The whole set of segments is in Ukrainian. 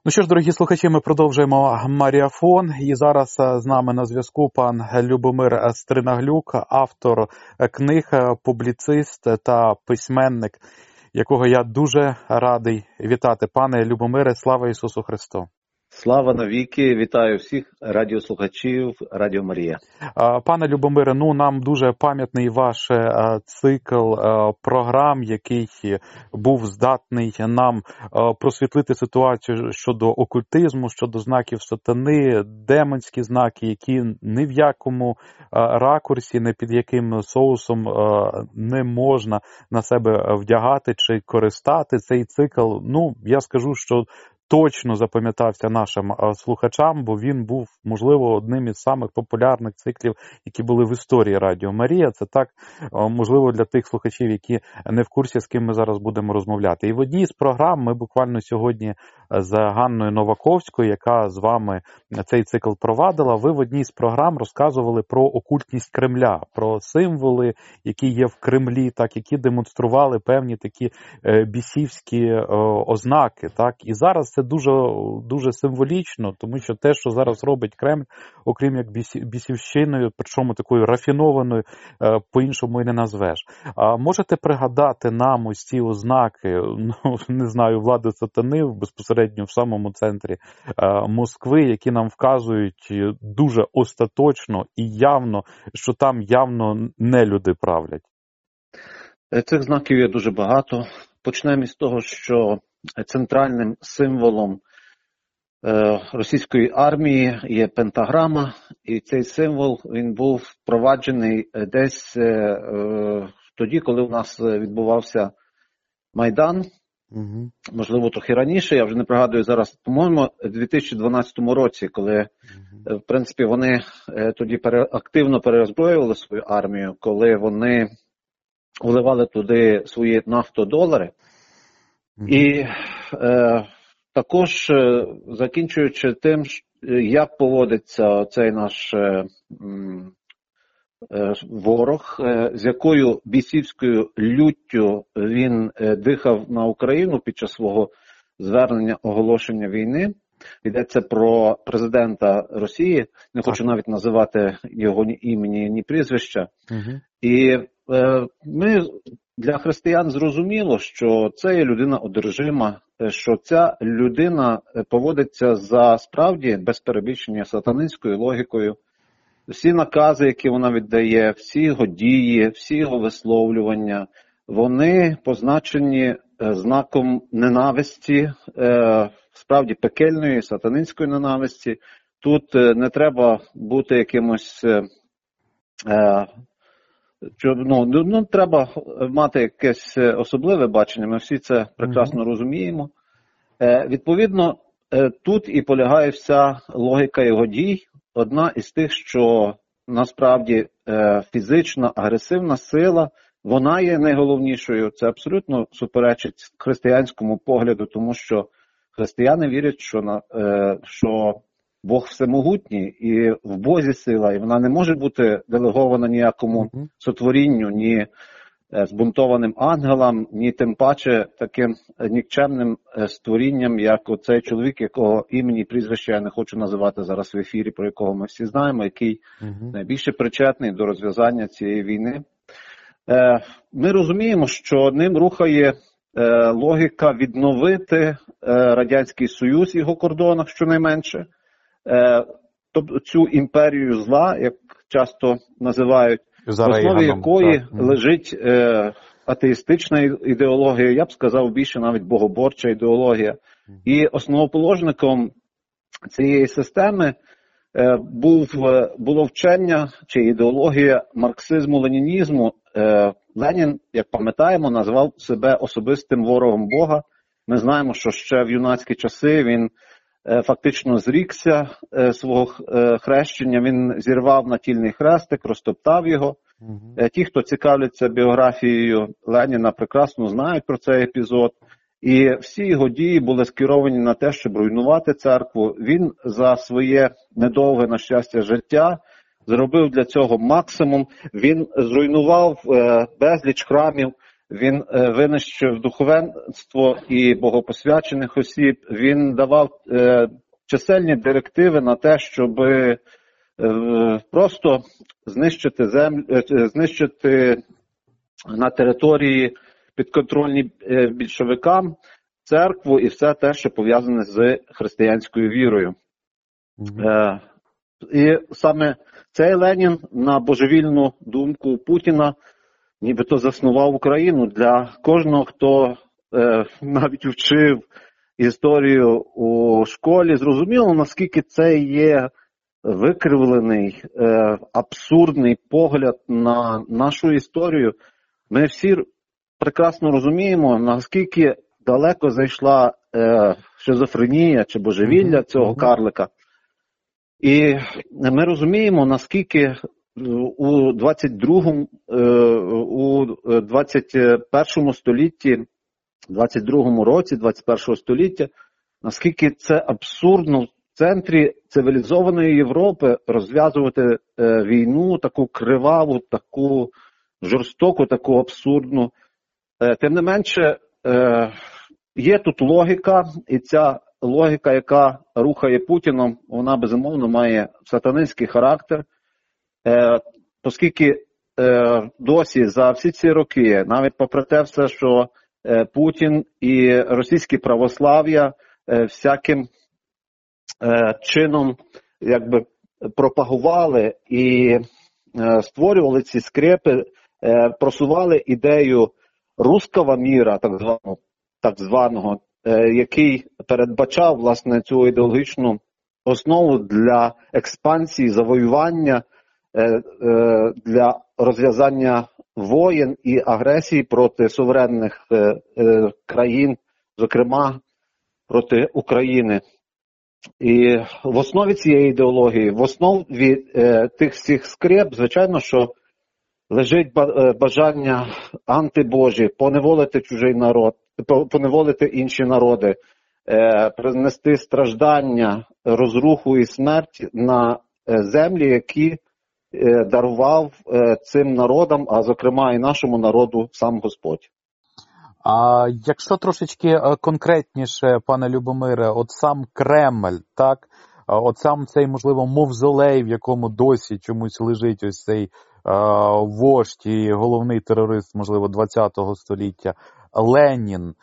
Ну що ж, дорогі слухачі, ми продовжуємо марафон. І зараз з нами на зв'язку пан Любомир Стринаглюк, автор книг, публіцист та письменник, якого я дуже радий вітати. Пане Любомире, слава Ісусу Христу! Слава навіки! Вітаю всіх радіослухачів Радіо Марія. Пане Любомире, нам дуже пам'ятний ваш цикл програм, який був здатний нам просвітлити ситуацію щодо окультизму, щодо знаків сатани, демонські знаки, які ні в якому ракурсі, ні під яким соусом не можна на себе вдягати чи користати. Цей цикл, я скажу, що точно запам'ятався нашим слухачам, бо він був, можливо, одним із самих популярних циклів, які були в історії Радіо Марія. Це так, можливо, для тих слухачів, які не в курсі, з ким ми зараз будемо розмовляти. І в одній з програм ми буквально сьогодні з Ганною Новаковською, яка з вами цей цикл провадила, ви в одній з програм розказували про окультність Кремля, про символи, які є в Кремлі, так, які демонстрували певні такі бісівські ознаки. Так. І зараз це дуже символічно, тому що те, що зараз робить Кремль, окрім як бісівщиною, причому такою рафінованою, по-іншому і не назвеш. Можете пригадати нам ось ці ознаки, не знаю, влади сатани безпосередньо в самому центрі Москви, які нам вказують дуже остаточно і явно, що там явно не люди правлять? Цих знаків є дуже багато. Почнемо із того, що центральним символом російської армії є пентаграма, і цей символ він був впроваджений десь тоді, коли у нас відбувався Майдан, можливо, трохи раніше, я вже не пригадую зараз, по-моєму, у 2012 році, коли, в принципі, вони тоді активно переозброювали свою армію, коли вони вливали туди свої нафтодолари. І також закінчуючи тим, як поводиться цей наш ворог, з якою бісівською люттю він дихав на Україну під час свого звернення оголошення війни. Йдеться про президента Росії, не хочу навіть називати його ні імені, ні прізвища. І ми для християн зрозуміло, що це є людина одержима, що ця людина поводиться за справді без перебільшення сатанинською логікою. Всі накази, які вона віддає, всі його дії, всі його висловлювання, вони позначені знаком ненависті, справді пекельної, сатанинської ненависті. Тут не треба бути якимось, треба мати якесь особливе бачення, ми всі це прекрасно розуміємо. Відповідно, тут і полягає вся логіка його дій. Одна із тих, що насправді фізична, агресивна сила, вона є найголовнішою. Це абсолютно суперечить християнському погляду, тому що християни вірять, що Бог всемогутній і в Бозі сила, і вона не може бути делегована ніякому сотворінню, ні збунтованим ангелам, ні тим паче таким нікчемним створінням, як оцей чоловік, якого імені і прізвища я не хочу називати зараз в ефірі, про якого ми всі знаємо, який найбільше причетний до розв'язання цієї війни. Ми розуміємо, що ним рухає логіка відновити Радянський Союз, його кордонах щонайменше, тобто цю імперію зла, як часто називають, в основі якої лежить атеїстична ідеологія, я б сказав більше навіть богоборча ідеологія. І основоположником цієї системи було вчення чи ідеологія марксизму-ленінізму. Ленін, як пам'ятаємо, назвав себе особистим ворогом Бога. Ми знаємо, що ще в юнацькі часи він фактично зрікся свого хрещення, він зірвав натільний хрестик, розтоптав його. Ті, хто цікавляться біографією Леніна, прекрасно знають про цей епізод. І всі його дії були скеровані на те, щоб руйнувати церкву. Він за своє недовге, на щастя, життя зробив для цього максимум. Він зруйнував безліч храмів, він винищив духовенство і богопосвячених осіб, він давав чисельні директиви на те, щоб просто знищити знищити на території підконтрольні більшовикам церкву і все те, що пов'язане з християнською вірою. І саме цей Ленін, на божевільну думку Путіна, нібито заснував Україну. Для кожного, хто навіть вчив історію у школі, зрозуміло, наскільки це є викривлений, абсурдний погляд на нашу історію. Ми всі прекрасно розуміємо, наскільки далеко зайшла шизофренія чи божевілля цього карлика. І ми розуміємо, наскільки у 21 столітті, 22 році 21 століття, наскільки це абсурдно в центрі цивілізованої Європи розв'язувати війну, таку криваву, таку жорстоку, таку абсурдну. Тим не менше, є тут логіка, і ця логіка, яка рухає Путіном, вона безумовно має сатанинський характер, оскільки досі за всі ці роки, навіть попри те все, що Путін і російське православ'я всяким чином якби пропагували і створювали ці скрепи, просували ідею руского міра, так званого, який передбачав, власне, цю ідеологічну основу для експансії, завоювання, для розв'язання воєн і агресії проти суверенних країн, зокрема проти України. І в основі цієї ідеології, в основі тих всіх скреп, звичайно, що лежить бажання антибожі поневолити чужий народ, поневолити інші народи, принести страждання, розруху і смерть на землі, які дарував цим народам, а зокрема і нашому народу сам Господь. А якщо трошечки конкретніше, пане Любомире, от сам Кремль, так, от сам цей, можливо, мавзолей, в якому досі чомусь лежить ось цей вождь і головний терорист, можливо, ХХ століття, Ленін,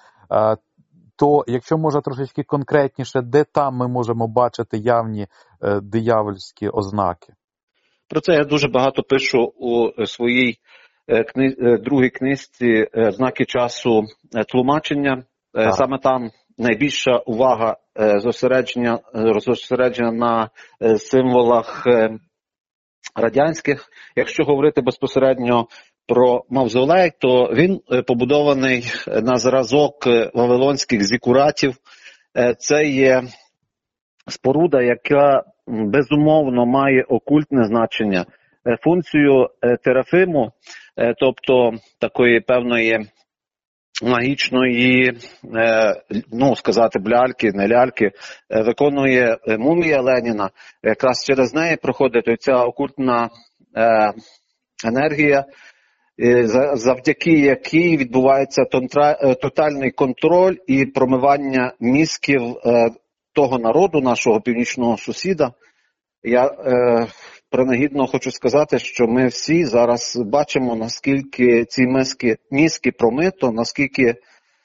то якщо можна трошечки конкретніше, де там ми можемо бачити явні диявольські ознаки? Про це я дуже багато пишу у своїй другій книжці «Знаки часу. Тлумачення». Саме там найбільша увага зосереджена на символах радянських. Якщо говорити безпосередньо про мавзолей, то він побудований на зразок вавилонських зікуратів. Це є споруда, яка безумовно має окультне значення. Функцію терафиму, тобто такої певної магічної, сказати б ляльки, не ляльки, виконує мумія Леніна. Якраз через неї проходить ця окультна енергія, завдяки якій відбувається тотальний контроль і промивання мізків того народу, нашого північного сусіда. Я принагідно хочу сказати, що ми всі зараз бачимо, наскільки ці мізки промито, наскільки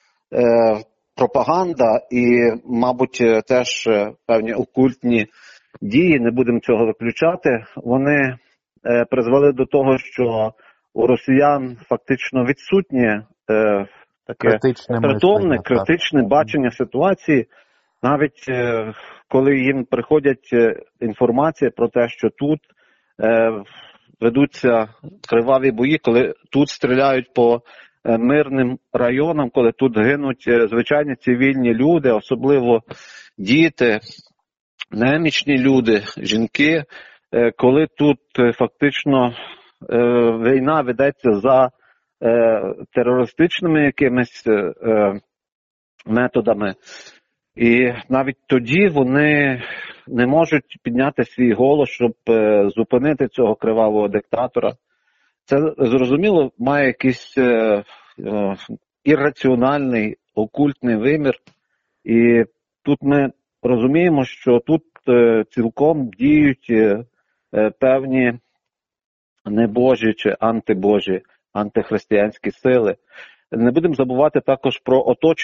пропаганда і, мабуть, теж певні окультні дії, не будемо цього виключати, вони призвели до того, що у росіян фактично відсутнє таке притомне, критичне бачення ситуації, навіть коли їм приходять інформація про те, що тут ведуться криваві бої, коли тут стріляють по мирним районам, коли тут гинуть звичайні цивільні люди, особливо діти, немічні люди, жінки, коли тут фактично війна ведеться за терористичними якимись методами. І навіть тоді вони не можуть підняти свій голос, щоб зупинити цього кривавого диктатора. Це, зрозуміло, має якийсь ірраціональний, окультний вимір. І тут ми розуміємо, що тут цілком діють певні небожі чи антибожі, антихристиянські сили. Не будемо забувати також про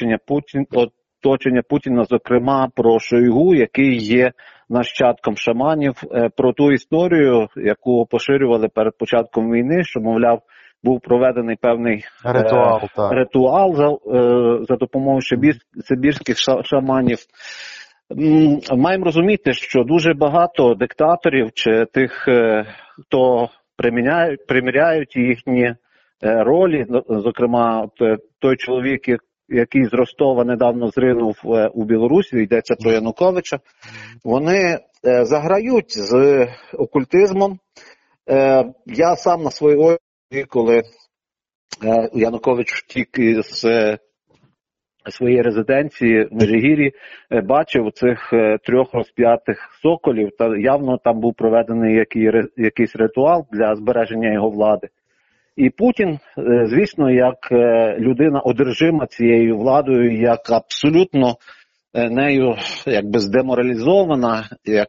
оточення Путіна, зокрема про Шойгу, який є нащадком шаманів, про ту історію, яку поширювали перед початком війни, що, мовляв, був проведений певний ритуал за допомогою сибірських шаманів. Маємо розуміти, що дуже багато диктаторів чи тих, хто приміряють їхні ролі, зокрема той чоловік, який з Ростова недавно зринув у Білорусі, йдеться про Януковича, вони заграють з окультизмом. Я сам на своїй очі, коли Янукович втік із своєї резиденції в Межигір'ї, бачив цих 3 розп'ятих соколів, та явно там був проведений якийсь ритуал для збереження його влади. І Путін, звісно, як людина одержима цією владою, як абсолютно нею якби здеморалізована, як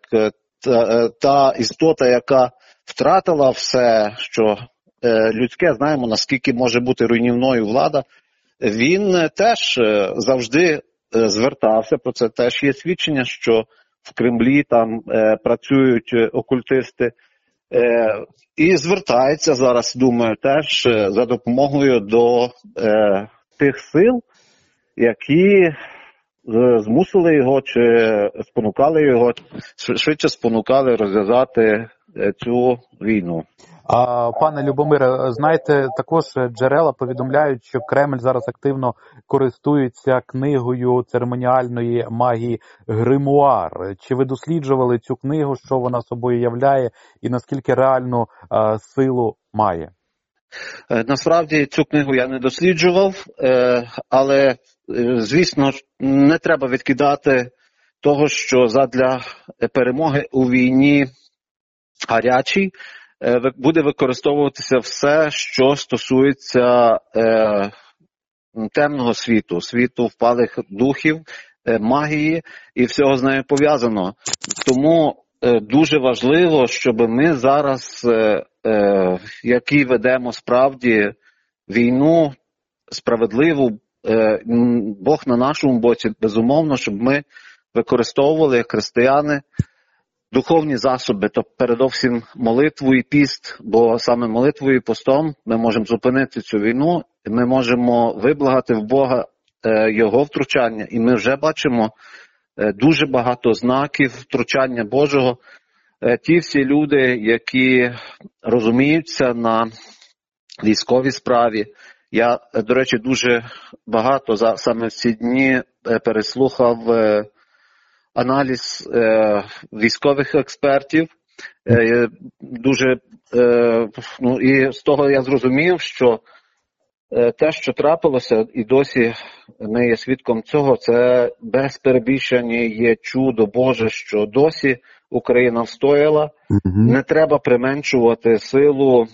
та істота, яка втратила все, що людське, знаємо, наскільки може бути руйнівною влада, він теж завжди звертався, про це теж є свідчення, що в Кремлі там працюють окультисти, і звертається зараз, думаю, теж за допомогою до тих сил, які змусили його чи спонукали його, швидше спонукали розв'язати цю війну. Пане Любомире, знаєте, також джерела повідомляють, що Кремль зараз активно користується книгою церемоніальної магії «Гримуар». Чи ви досліджували цю книгу, що вона собою являє і наскільки реальну силу має? Насправді цю книгу я не досліджував, але, звісно, не треба відкидати того, що задля перемоги у війні гарячій буде використовуватися все, що стосується темного світу, світу впалих духів, магії і всього з нею пов'язаного. Тому дуже важливо, щоб ми зараз, які ведемо справді війну справедливу, Бог на нашому боці, безумовно, щоб ми використовували, як християни, духовні засоби, то передовсім молитву і піст, бо саме молитвою і постом ми можемо зупинити цю війну, і ми можемо виблагати в Бога Його втручання. І ми вже бачимо дуже багато знаків втручання Божого. Ті всі люди, які розуміються на військовій справі. Я, до речі, дуже багато саме в ці дні переслухав аналіз військових експертів. І з того я зрозумів, що те, що трапилося, і досі ми є свідком цього, це без перебільшення є чудо Боже, що досі Україна встояла. Не треба применшувати силу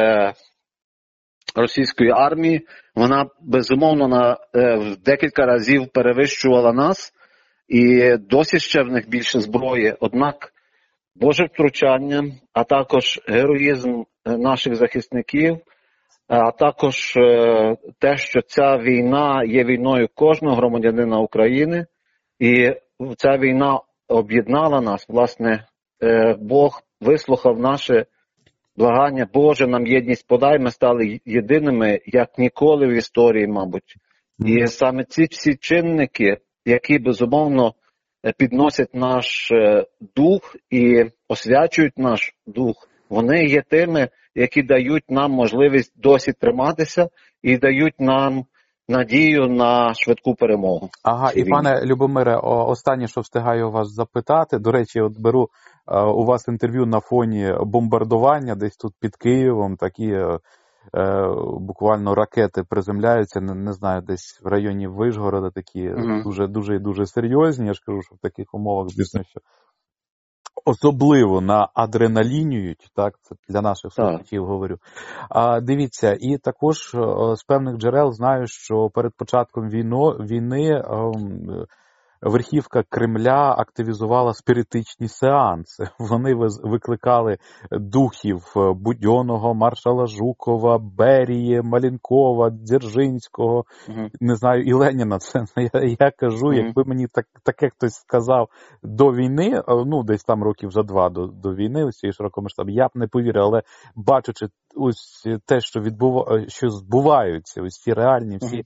російської армії. Вона, безумовно, в декілька разів перевищувала нас, і досі ще в них більше зброї. Однак Боже втручання, а також героїзм наших захисників, а також те, що ця війна є війною кожного громадянина України, і ця війна об'єднала нас. Власне, Бог вислухав наше благання. Боже, нам єдність подай, ми стали єдиними, як ніколи в історії, мабуть. І саме ці всі чинники, які, безумовно, підносять наш дух і освячують наш дух, вони є тими, які дають нам можливість досі триматися і дають нам надію на швидку перемогу. Ага, і пане Любомире, останнє, що встигаю вас запитати, до речі, от беру у вас інтерв'ю на фоні бомбардування, десь тут під Києвом, такі буквально ракети приземляються, не знаю, десь в районі Вишгорода, такі дуже серйозні, я ж кажу, що в таких умовах, звісно, що особливо на адреналінюють, так, це для наших слухачів говорю. Дивіться, і також з певних джерел знаю, що перед початком війни верхівка Кремля активізувала спіритичні сеанси. Вони викликали духів Будьонного, маршала Жукова, Берії, Малінкова, Дзержинського, не знаю, і Леніна. Це я кажу, якби мені таке хтось сказав до війни, ну, десь там років за 2 до війни, ось цієї широкомасштабної, я б не повірив, але бачачи ось те, що збуваються, ось ці реальні всі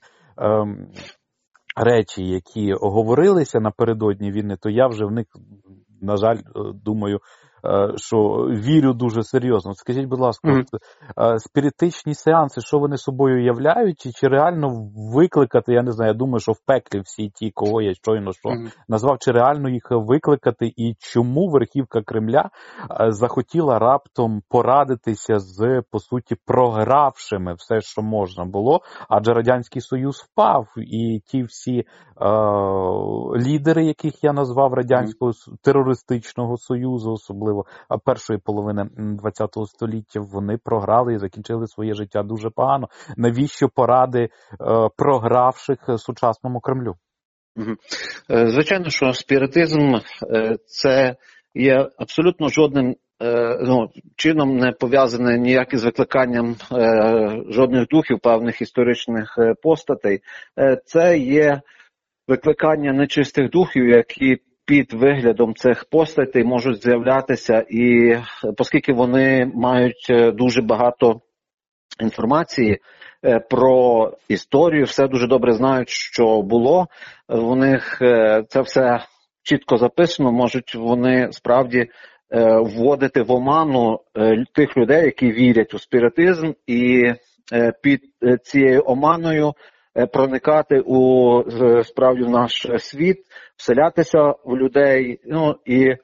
речі, які говорилися напередодні війни, то я вже в них, на жаль, думаю, що вірю дуже серйозно. Скажіть, будь ласка, спіритичні сеанси, що вони собою являють, чи реально викликати, я не знаю, я думаю, що в пеклі всі ті, кого я щойно назвав, чи реально їх викликати, і чому верхівка Кремля захотіла раптом порадитися з, по суті, програвшими все, що можна було, адже Радянський Союз впав, і ті всі лідери, яких я назвав Радянського терористичного союзу, особливо першої половини ХХ століття, вони програли і закінчили своє життя дуже погано. Навіщо поради програвших сучасному Кремлю? Звичайно, що спіритизм це є абсолютно жодним чином не пов'язане ніяк із викликанням жодних духів певних історичних постатей. Це є викликання нечистих духів, які під виглядом цих постатей можуть з'являтися, і оскільки вони мають дуже багато інформації про історію, все дуже добре знають, що було, у них це все чітко записано, можуть вони справді вводити в оману тих людей, які вірять у спіритизм, і під цією оманою проникати справді в наш світ, вселятися в людей, ну і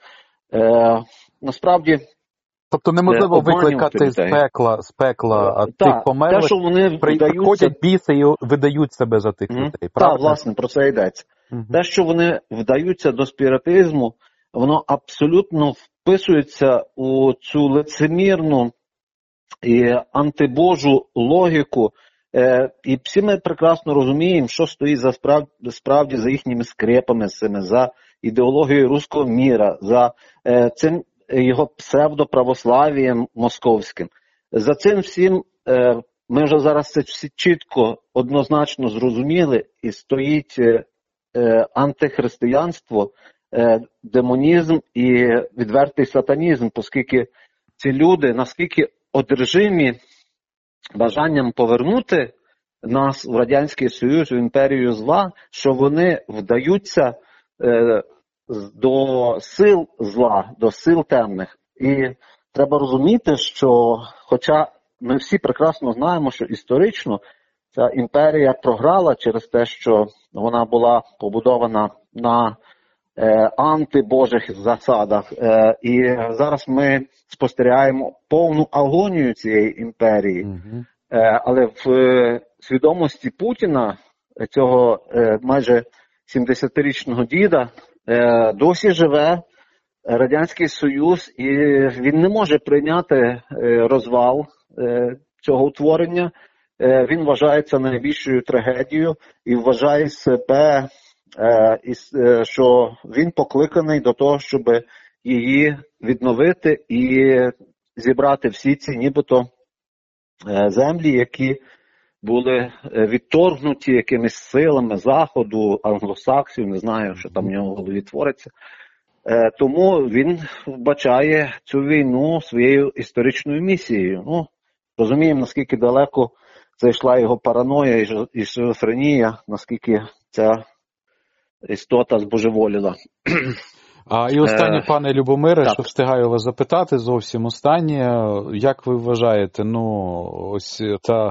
насправді тобто неможливо викликати з пекла тих померлих, те, що вони приходять біси і видають себе за тих людей. Так, власне, про це йдеться. Те, що вони вдаються до спіритизму, воно абсолютно вписується у цю лицемірну і антибожу логіку. І всі ми прекрасно розуміємо, що стоїть справді за їхніми скрепами, за ідеологією руського міра, за цим його псевдоправославієм московським. За цим всім ми вже зараз це всі чітко, однозначно зрозуміли, і стоїть антихристиянство, демонізм і відвертий сатанізм, оскільки ці люди наскільки одержимі бажанням повернути нас в Радянський Союз, в імперію зла, що вони вдаються до сил зла, до сил темних. І треба розуміти, що хоча ми всі прекрасно знаємо, що історично ця імперія програла через те, що вона була побудована на антибожих засадах. І зараз ми спостерігаємо повну агонію цієї імперії. Але в свідомості Путіна, цього майже 70-річного діда, досі живе Радянський Союз, і він не може прийняти розвал цього утворення. Він вважає це найбільшою трагедією і вважає себе, що він покликаний до того, щоб її відновити і зібрати всі ці нібито землі, які були відторгнуті якимись силами Заходу, англосаксів, не знаю, що там в нього в голові твориться. Тому він вбачає цю війну своєю історичною місією. Ну, розуміємо, наскільки далеко зайшла його параноя і шизофренія, наскільки ця істота збожеволіла. І останнє, пане Любомире, що встигаю вас запитати, зовсім останнє. Як ви вважаєте, ось та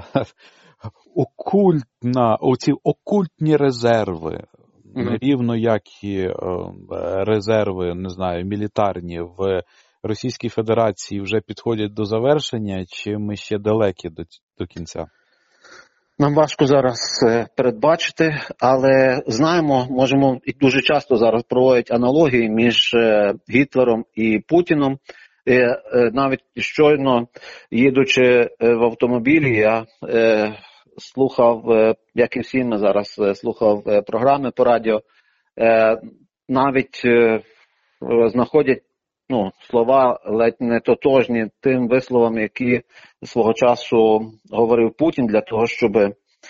оці окультні резерви, рівно як і резерви, не знаю, мілітарні в Російській Федерації вже підходять до завершення, чи ми ще далекі до кінця? Нам важко зараз передбачити, але знаємо, можемо і дуже часто зараз проводять аналогії між Гітлером і Путіном. Навіть щойно, їдучи в автомобілі, я слухав, як і всі ми зараз слухав програми по радіо, навіть знаходять слова ледь не тотожні тим висловам, які свого часу говорив Путін для того, щоб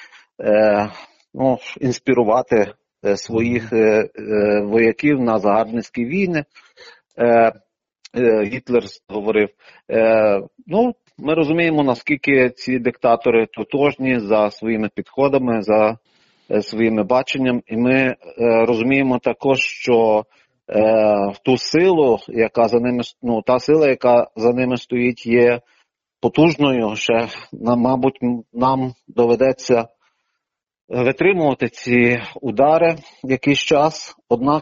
інспірувати своїх вояків на загарбницькі війни. Гітлер говорив. Ми розуміємо, наскільки ці диктатори тотожні за своїми підходами, за своїм баченням, і ми розуміємо також, що ту силу, яка за ними, та сила, яка за ними стоїть, є потужною. Ще, мабуть, нам доведеться витримувати ці удари якийсь час. Однак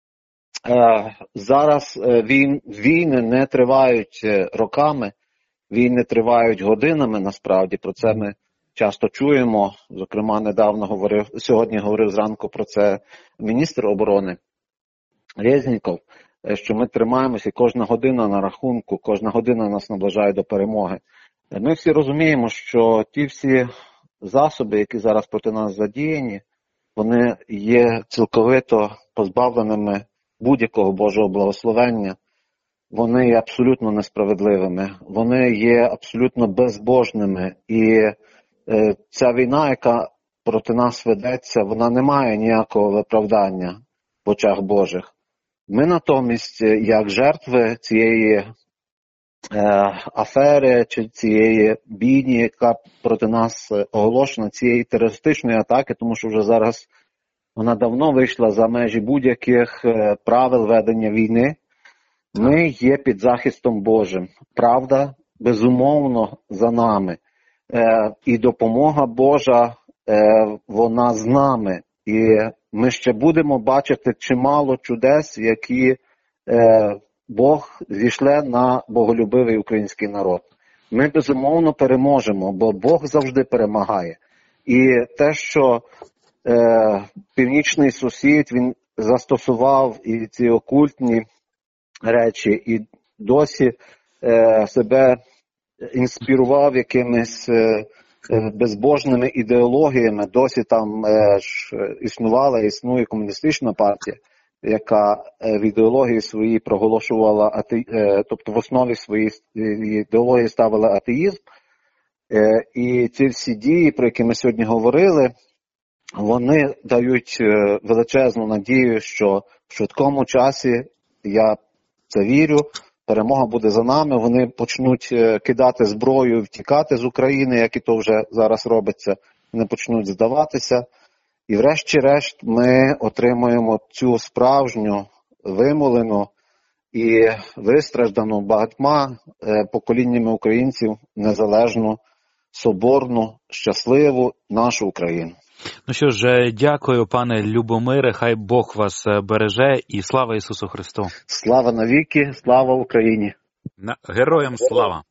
зараз війни не тривають роками, війни тривають годинами, насправді. Про це ми часто чуємо. Зокрема, сьогодні говорив зранку про це міністр оборони Резніков, що ми тримаємося, і кожна година на рахунку, кожна година нас наближає до перемоги. Ми всі розуміємо, що ті всі засоби, які зараз проти нас задіяні, вони є цілковито позбавленими будь-якого Божого благословення. Вони є абсолютно несправедливими, вони є абсолютно безбожними. І ця війна, яка проти нас ведеться, вона не має ніякого виправдання в очах Божих. Ми натомість, як жертви цієї афери чи цієї бійні, яка проти нас оголошена, цієї терористичної атаки, тому що вже зараз вона давно вийшла за межі будь-яких правил ведення війни, ми є під захистом Божим. Правда, безумовно, за нами. І допомога Божа, вона з нами. І ми ще будемо бачити чимало чудес, які Бог зійшле на боголюбивий український народ. Ми, безумовно, переможемо, бо Бог завжди перемагає. І те, що північний сусід, він застосував і ці окультні речі, і досі себе інспірував якимись безбожними ідеологіями. Досі там існує комуністична партія, яка в ідеології своїй проголошувала, тобто в основі своєї ідеології ставила атеїзм. І ці всі дії, про які ми сьогодні говорили, вони дають величезну надію, що в швидкому часі, я це вірю, перемога буде за нами, вони почнуть кидати зброю, втікати з України, як і то вже зараз робиться, вони почнуть здаватися. І врешті-решт ми отримуємо цю справжню, вимолену і вистраждану багатьма поколіннями українців незалежну, соборну, щасливу нашу Україну. Ну що ж, дякую, пане Любомире, хай Бог вас береже, і слава Ісусу Христу. Слава навіки, слава Україні. Героям слава.